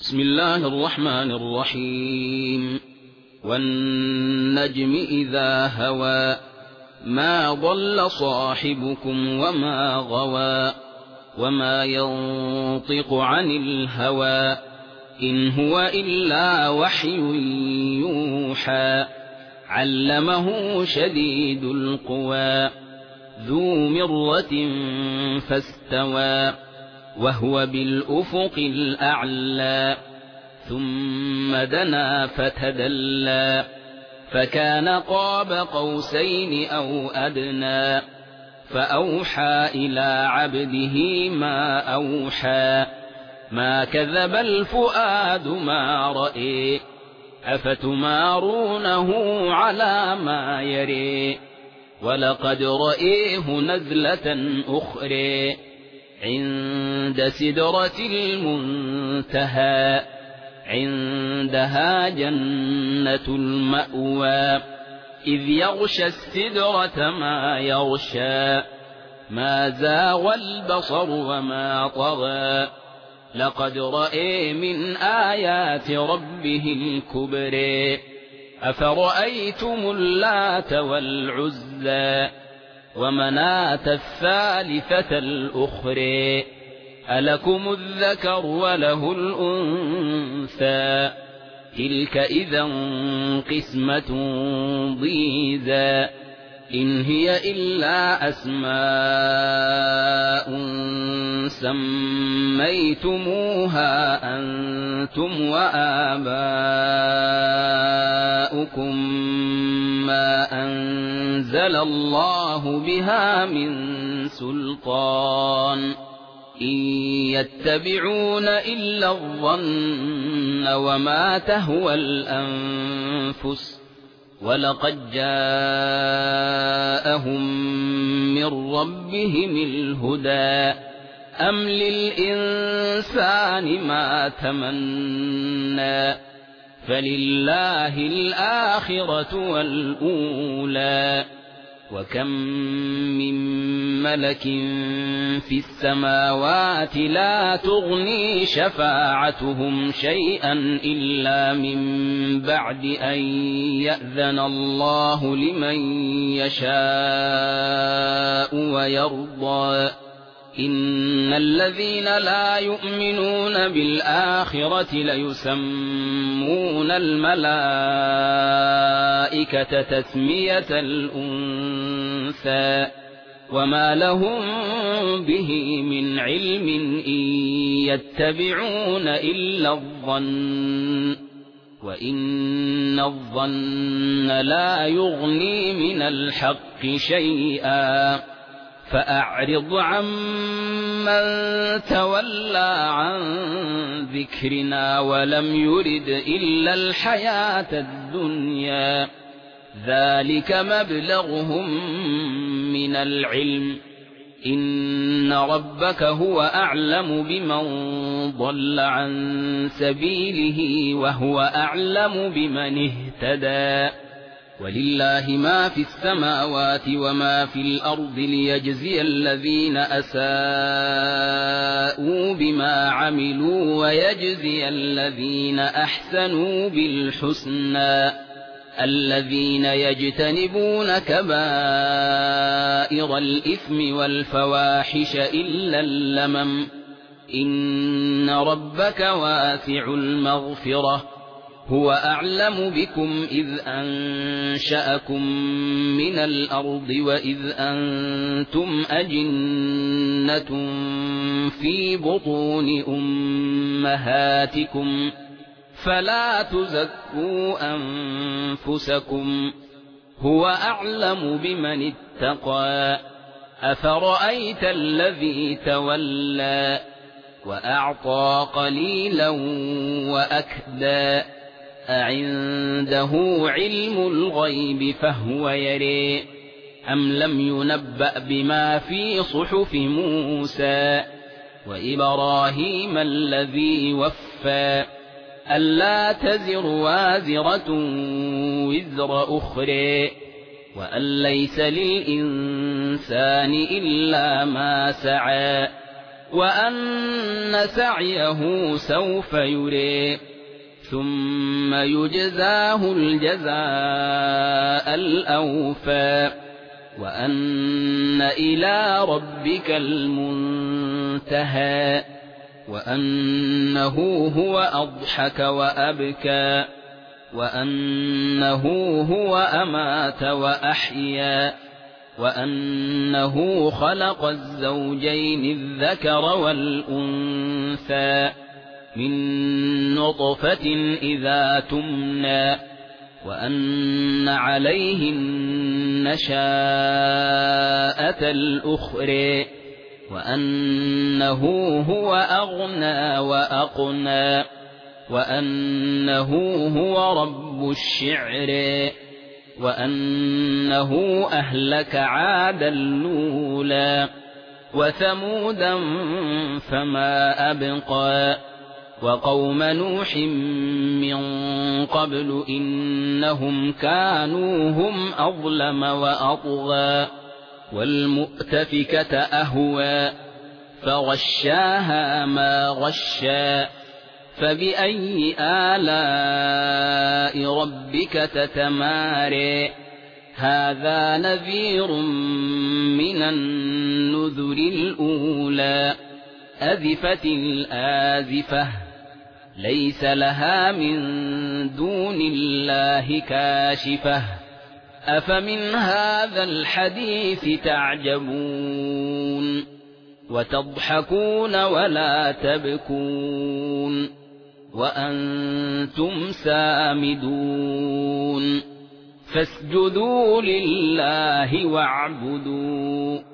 بسم الله الرحمن الرحيم. والنجم إذا هوى ما ضل صاحبكم وما غوى وما ينطق عن الهوى إن هو إلا وحي يوحى علمه شديد القوى ذو مرة فاستوى وهو بالأفق الأعلى ثم دنا فتدلى فكان قاب قوسين أو أدنى فأوحى إلى عبده ما أوحى ما كذب الفؤاد ما رأى أفتمارونه على ما يرى ولقد رأيه نزلة أخرى عند سدرة المنتهى عندها جنة المأوى إذ يغشى السدرة ما يغشى ما زاغ البصر وما طغى لقد رأى من آيات ربه الكبرى أفرأيتم اللات والعزى ومناة الثالثة الأخرى ألكم الذكر وله الأنثى تلك إذا قسمة ضيزى إن هي إلا أسماء سميتموها أنتم وآباؤكم ما أنزل الله بها من سلطان إن يتبعون إلا الظن وما تهوى الأنفس ولقد جاءهم من ربهم الهدى أم للإنسان ما تمنى فلله الآخرة والأولى وكم من ملك في السماوات لا تغني شفاعتهم شيئا إلا من بعد أن يأذن الله لمن يشاء ويرضى إن الذين لا يؤمنون بالآخرة ليسمون الملائكة تسمية الأنثى وما لهم به من علم إن يتبعون إلا الظن وإن الظن لا يغني من الحق شيئا فأعرض عمن تولى عن ذكرنا ولم يرد إلا الحياة الدنيا ذلك مبلغهم من العلم إن ربك هو أعلم بمن ضل عن سبيله وهو أعلم بمن اهتدى ولله ما في السماوات وما في الأرض ليجزي الذين أساءوا بما عملوا ويجزي الذين أحسنوا بالحسنى الذين يجتنبون كبائر الإثم والفواحش إلا اللمم إن ربك واسع المغفرة هو أعلم بكم إذ أنشأكم من الأرض وإذ أنتم أجنة في بطون أمهاتكم فلا تزكوا أنفسكم هو أعلم بمن اتقى أفرأيت الذي تولى وأعطى قليلا وأكدى أعنده علم الغيب فهو يرى أم لم ينبأ بما في صحف موسى وإبراهيم الذي وفى ألا تزر وازرة وزر أخرى وأن ليس للإنسان إلا ما سعى وأن سعيه سوف يرى ثم يجزاه الجزاء الأوفى وأن إلى ربك المنتهى وأنه هو أضحك وأبكى وأنه هو أمات وأحيا وأنه خلق الزوجين الذكر والأنثى من نطفة إذا تمنى وأن عليه النشاءة الأخرى وأنه هو أغنى وأقنى وأنه هو رب الشعر وأنه أهلك عادا الأولى وثمودا فما أبقى وقوم نوح من قبل إنهم كانوا هم أظلم وأطغى والمؤتفكة أهوى فغشاها ما غشى فبأي آلاء ربك تتمارى هذا نذير من النذر الأولى أزفت الآزفة ليس لها من دون الله كاشفة أفمن هذا الحديث تعجبون وتضحكون ولا تبكون وأنتم سامدون فاسجدوا لله واعبدوا